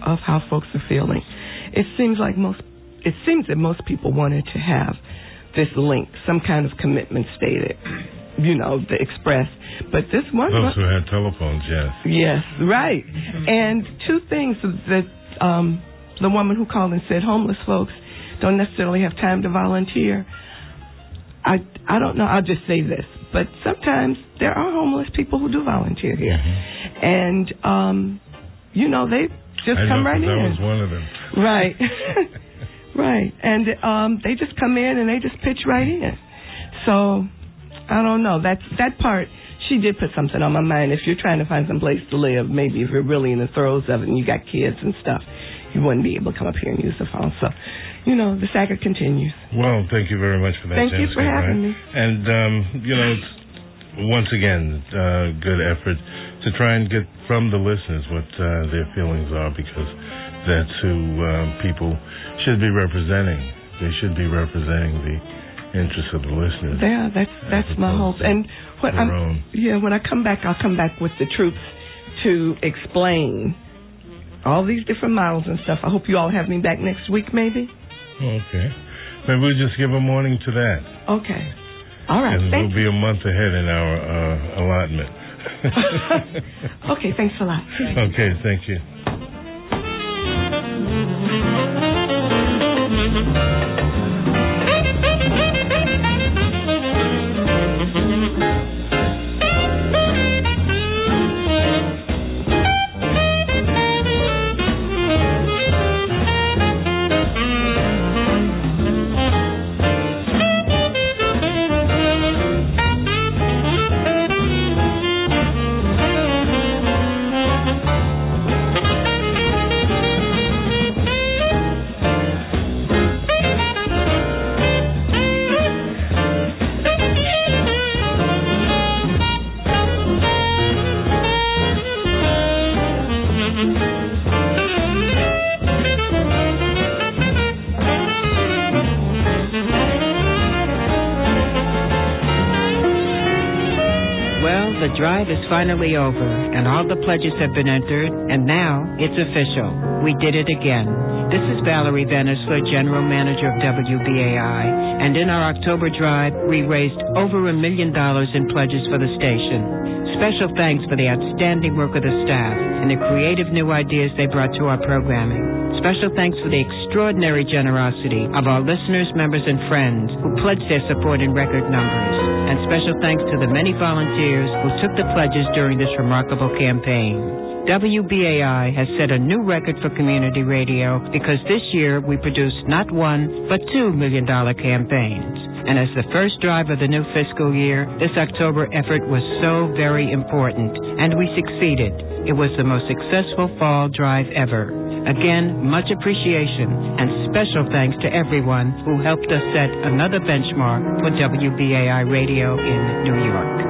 of how folks are feeling. It seems like most, it seems that most people wanted to have this link, some kind of commitment stated, you know, the express. But this one... Those who had telephones, yes. Yes, right. And two things that um, the woman who called and said homeless folks don't necessarily have time to volunteer. I, I don't know, I'll just say this, but sometimes there are homeless people who do volunteer here. Mm-hmm. And, um, you know, they just I come know, right in. I was one of them. Right. Right. And um, they just come in and they just pitch right in. So, I don't know. That's, that part, she did put something on my mind. If you're trying to find some place to live, maybe if you're really in the throes of it and you got kids and stuff, you wouldn't be able to come up here and use the phone. So, you know, the saga continues. Well, thank you very much for that. Thank James you for Conrad. having me. And, um, you know, it's, once again, uh, good effort to try and get from the listeners what uh, their feelings are, because that's who uh, people should be representing. They should be representing the interests of the listeners. Yeah, that's that's my hope. And what I'm, own. yeah, when I come back, I'll come back with the troops to explain all these different models and stuff. I hope you all have me back next week, maybe. Okay. Maybe we'll just give a morning to that. Okay. All right. And Thank we'll be a month ahead in our uh, allotment. Okay, thanks a lot. Okay, thank you. The drive is finally over, and all the pledges have been entered, and now it's official. We did it again. This is Valerie Vennisler, General Manager of W B A I, and in our October drive, we raised over a million dollars in pledges for the station. Special thanks for the outstanding work of the staff and the creative new ideas they brought to our programming. Special thanks for the extraordinary generosity of our listeners, members, and friends who pledged their support in record numbers. And special thanks to the many volunteers who took the pledges during this remarkable campaign. W B A I has set a new record for community radio because this year we produced not one, but two million dollar campaigns. And as the first drive of the new fiscal year, this October effort was so very important, and we succeeded. It was the most successful fall drive ever. Again, much appreciation and special thanks to everyone who helped us set another benchmark for W B A I radio in New York.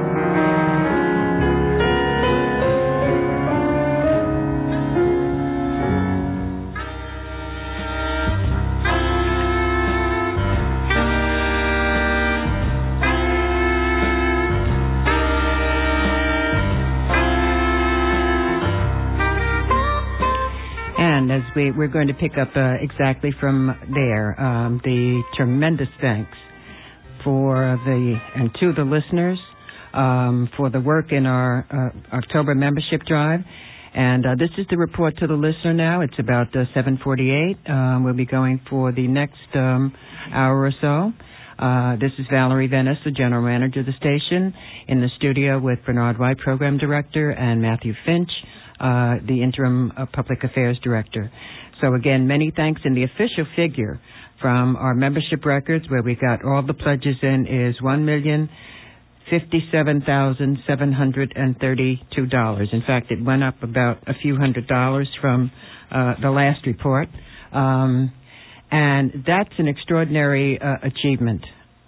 As we, we're going to pick up uh, exactly from there, um, the tremendous thanks for the and to the listeners um, for the work in our uh, October membership drive. And uh, this is the report to the listener now. It's about uh, seven forty-eight. Um, we'll be going for the next um, hour or so. Uh, this is Valerie Venice, the General Manager of the station, in the studio with Bernard White, Program Director, and Matthew Finch, Uh, the interim uh, public affairs director. So again, many thanks. And the official figure from our membership records, where we got all the pledges in, is one million fifty-seven thousand seven hundred and thirty-two dollars. In fact, it went up about a few hundred dollars from uh, the last report, um, and that's an extraordinary uh, achievement.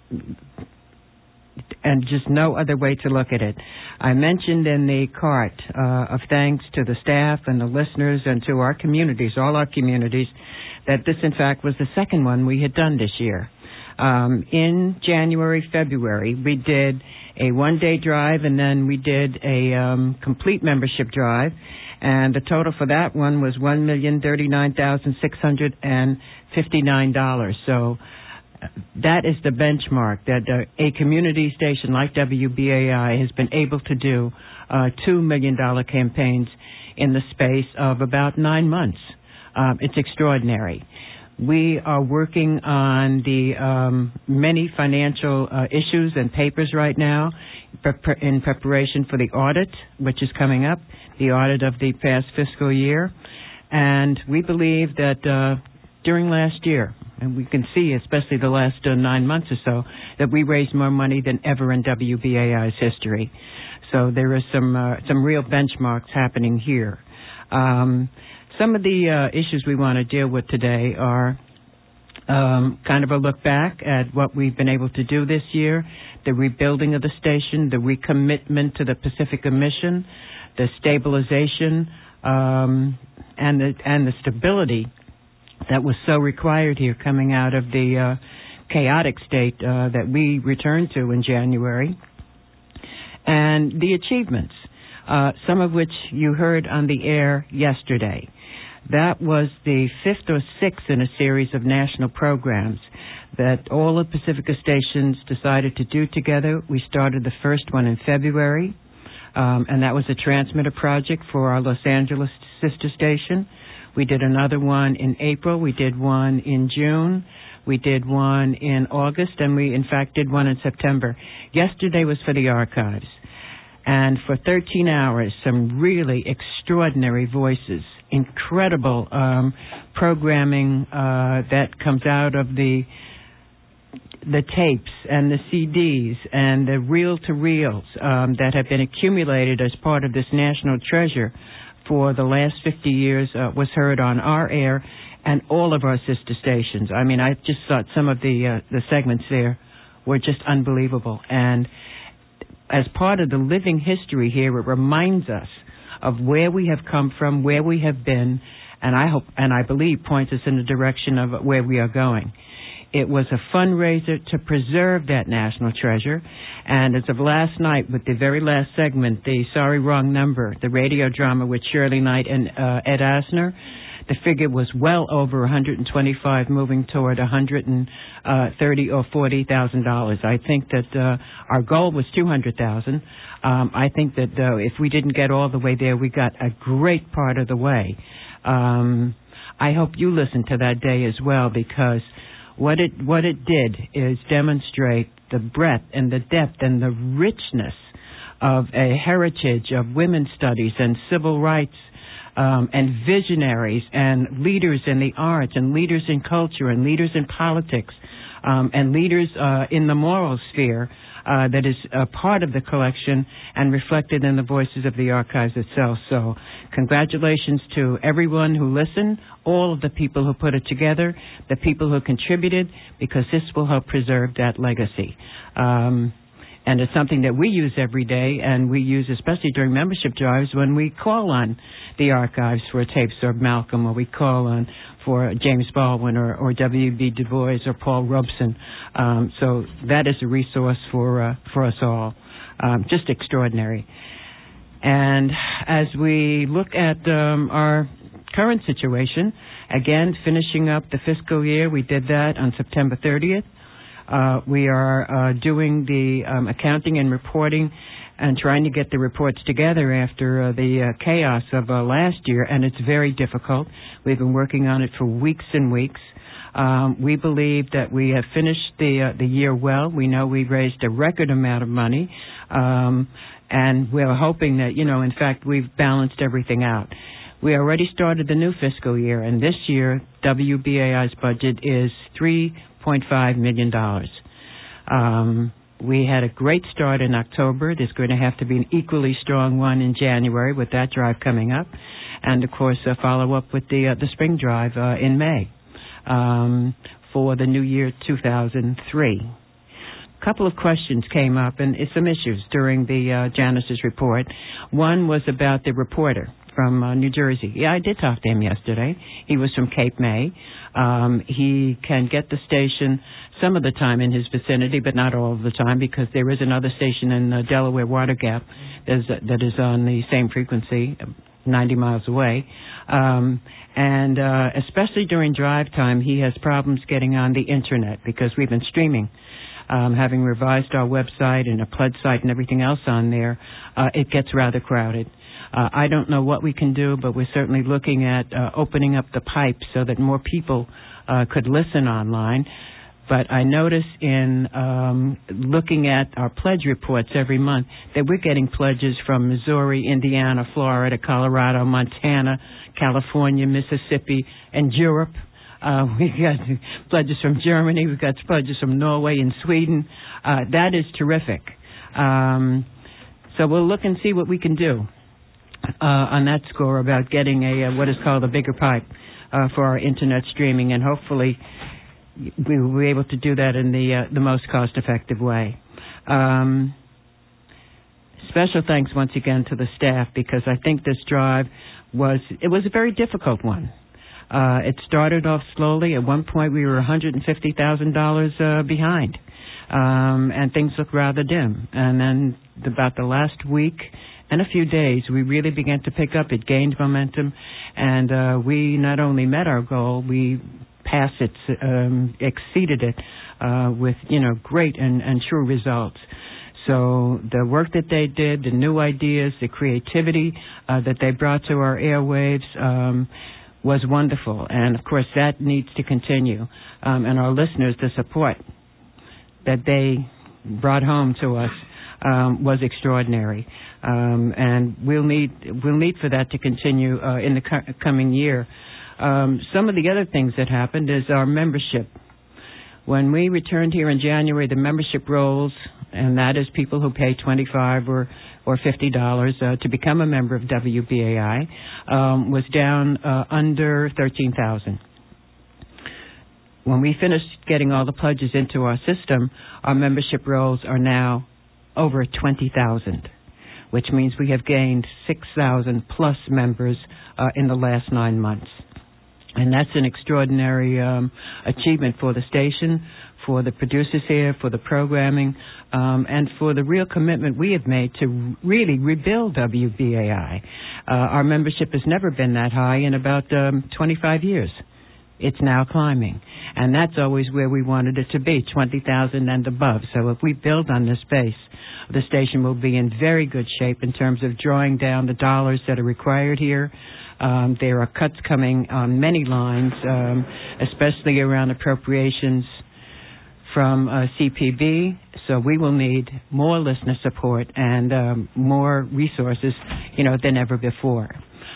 And just no other way to look at it. I mentioned in the cart uh, of thanks to the staff and the listeners and to our communities, all our communities, that this, in fact, was the second one we had done this year. Um, in January, February, we did a one-day drive, and then we did a um, complete membership drive. And the total for that one was one million thirty-nine thousand six hundred fifty-nine dollars. So uh, that is the benchmark that uh, a community station like W B A I has been able to do uh, two million dollars campaigns in the space of about nine months. Um, it's extraordinary. We are working on the um, many financial uh, issues and papers right now in preparation for the audit, which is coming up, the audit of the past fiscal year. And we believe that uh, during last year, and we can see, especially the last uh, nine months or so, that we raised more money than ever in W B A I's history. So there is some uh, some real benchmarks happening here. Um, some of the uh, issues we want to deal with today are um, kind of a look back at what we've been able to do this year, the rebuilding of the station, the recommitment to the Pacifica mission, the stabilization, um, and the and the stability that was so required here coming out of the uh, chaotic state uh, that we returned to in January, and the achievements, uh, some of which you heard on the air yesterday. That was the fifth or sixth in a series of national programs that all the Pacifica stations decided to do together. We started the first one in February, um, and that was a transmitter project for our Los Angeles sister station. We did another one in April. We did one in June. We did one in August, and we, in fact, did one in September. Yesterday was for the archives. And for thirteen hours, some really extraordinary voices, incredible um, programming uh, that comes out of the the tapes and the C Ds and the reel-to-reels um, that have been accumulated as part of this national treasure for the last fifty years uh, was heard on our air and all of our sister stations. I mean, I just thought some of the uh, the segments there were just unbelievable. And as part of the living history here, it reminds us of where we have come from, where we have been, and I hope and I believe points us in the direction of where we are going. It was a fundraiser to preserve that national treasure, and as of last night, with the very last segment, the Sorry Wrong Number, the radio drama with Shirley Knight and uh, Ed Asner, the figure was well over one hundred twenty-five, moving toward one hundred thirty or forty thousand dollars. I think that uh, our goal was two hundred thousand. Um, I think that uh, if we didn't get all the way there, we got a great part of the way. Um, I hope you listen to that day as well, because what it what it did is demonstrate the breadth and the depth and the richness of a heritage of women's studies and civil rights. Um, and visionaries and leaders in the arts and leaders in culture and leaders in politics um, and leaders uh, in the moral sphere uh, that is a part of the collection and reflected in the voices of the archives itself. So congratulations to everyone who listened, all of the people who put it together, the people who contributed, because this will help preserve that legacy. Um, And it's something that we use every day, and we use especially during membership drives when we call on the archives for tapes of Malcolm, or we call on for James Baldwin or, or W B Du Bois or Paul Robeson. Um, so that is a resource for uh, for us all. Um, just extraordinary. And as we look at um, our current situation, again, finishing up the fiscal year, we did that on September thirtieth. Uh, we are uh, doing the um, accounting and reporting and trying to get the reports together after uh, the uh, chaos of uh, last year, and it's very difficult. We've been working on it for weeks and weeks. Um, we believe that we have finished the uh, the year well. We know we've raised a record amount of money, um, and we're hoping that, you know, in fact, we've balanced everything out. We already started the new fiscal year, and this year, W B A I's budget is three point five million dollars. Um, we had a great start in October. There's going to have to be an equally strong one in January with that drive coming up, and of course uh, follow up with the uh, the spring drive uh, in May um, for the new year two thousand three. A couple of questions came up and some issues during the uh, Janice's report. One was about the reporter from uh, New Jersey. Yeah, I did talk to him yesterday. He was from Cape May. Um, he can get the station some of the time in his vicinity, but not all of the time, because there is another station in uh, Delaware Water Gap that is, uh, that is on the same frequency, ninety miles away. Um, and uh, especially during drive time, he has problems getting on the Internet because we've been streaming. Um, having revised our website and a pledge site and everything else on there, uh, it gets rather crowded. Uh, I don't know what we can do, but we're certainly looking at uh, opening up the pipe so that more people uh, could listen online. But I notice in um, looking at our pledge reports every month that we're getting pledges from Missouri, Indiana, Florida, Colorado, Montana, California, Mississippi, and Europe. Uh, we got pledges from Germany. We've got pledges from Norway and Sweden. Uh, that is terrific. Um, so we'll look and see what we can do uh, on that score about getting a uh, what is called a bigger pipe uh, for our Internet streaming, and hopefully we will be able to do that in the uh, the most cost-effective way. Um, special thanks once again to the staff, because I think this drive was it was a very difficult one. Uh, it started off slowly. At one point, we were one hundred fifty thousand dollars uh, behind, um, and things looked rather dim. And then about the last week and a few days, we really began to pick up. It gained momentum, and uh, we not only met our goal, we passed it, um, exceeded it uh, with, you know, great and, and true results. So the work that they did, the new ideas, the creativity uh, that they brought to our airwaves um, was wonderful. And, of course, that needs to continue. Um, and our listeners, the support that they brought home to us um, was extraordinary. Um, and we'll need we'll need for that to continue uh, in the co- coming year. Um, some of the other things that happened is our membership. When we returned here in January, the membership rolls, and that is people who pay twenty-five dollars or, or fifty dollars uh, to become a member of W B A I, um, was down uh, under thirteen thousand. When we finished getting all the pledges into our system, our membership rolls are now over twenty thousand, which means we have gained six thousand plus members uh, in the last nine months. And that's an extraordinary um, achievement for the station, for the producers here, for the programming, um, and for the real commitment we have made to really rebuild W B A I. Uh, our membership has never been that high in about um, twenty-five years. It's now climbing. And that's always where we wanted it to be, twenty thousand and above. So if we build on this base, the station will be in very good shape in terms of drawing down the dollars that are required here. Um, there are cuts coming on many lines, um, especially around appropriations from uh, C P B. So we will need more listener support and um, more resources, you know, than ever before.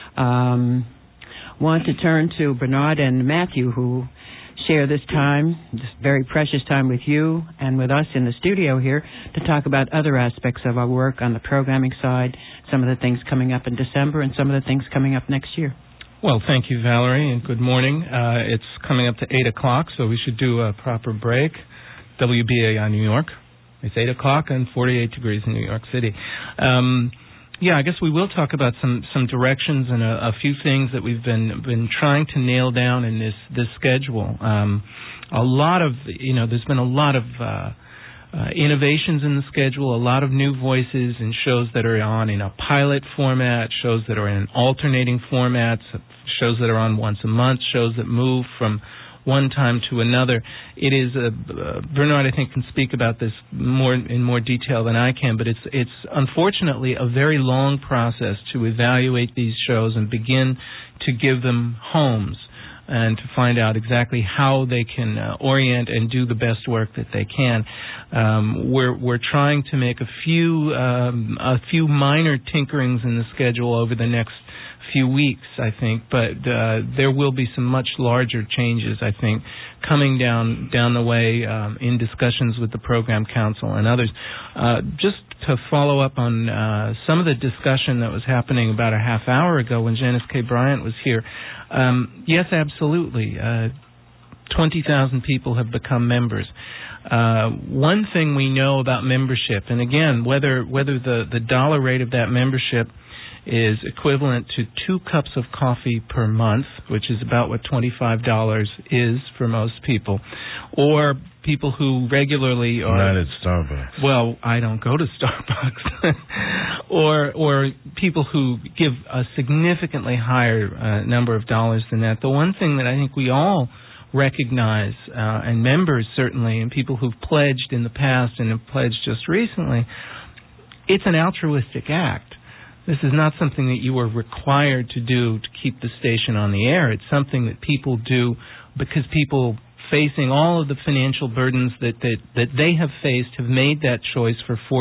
Um, want to turn to Bernard and Matthew, who share this time, this very precious time with you and with us in the studio here, to talk about other aspects of our work on the programming side, some of the things coming up in December and some of the things coming up next year. Well, thank you, Valerie, and good morning. Uh, it's coming up to eight o'clock, so we should do a proper break. W B A I New York. It's eight o'clock and forty-eight degrees in New York City. Um, yeah, I guess we will talk about some, some directions and a, a few things that we've been been trying to nail down in this, this schedule. Um, a lot of, you know, there's been a lot of uh, uh, innovations in the schedule, a lot of new voices and shows that are on in a pilot format, shows that are in alternating formats, shows that are on once a month, shows that move from one time to another. It is a, uh, Bernard, I think, can speak about this more in more detail than I can, but it's it's unfortunately a very long process to evaluate these shows and begin to give them homes and to find out exactly how they can uh, orient and do the best work that they can. Um, we're we're trying to make a few um, a few minor tinkerings in the schedule over the next few weeks, I think, but uh, there will be some much larger changes, I think, coming down down the way um, in discussions with the Program Council and others. Uh, just to follow up on uh, some of the discussion that was happening about a half hour ago when Janice K. Bryant was here, um, yes, absolutely. Uh, twenty thousand people have become members. Uh, one thing we know about membership, and again, whether whether the, the dollar rate of that membership is equivalent to two cups of coffee per month, which is about what twenty-five dollars is for most people. Or people who regularly are... Not at Starbucks. Well, I don't go to Starbucks. or or people who give a significantly higher uh, number of dollars than that. The one thing that I think we all recognize, uh, and members certainly, and people who've pledged in the past and have pledged just recently, it's an altruistic act. This is not something that you are required to do to keep the station on the air. It's something that people do because people facing all of the financial burdens that, that, that they have faced have made that choice for forty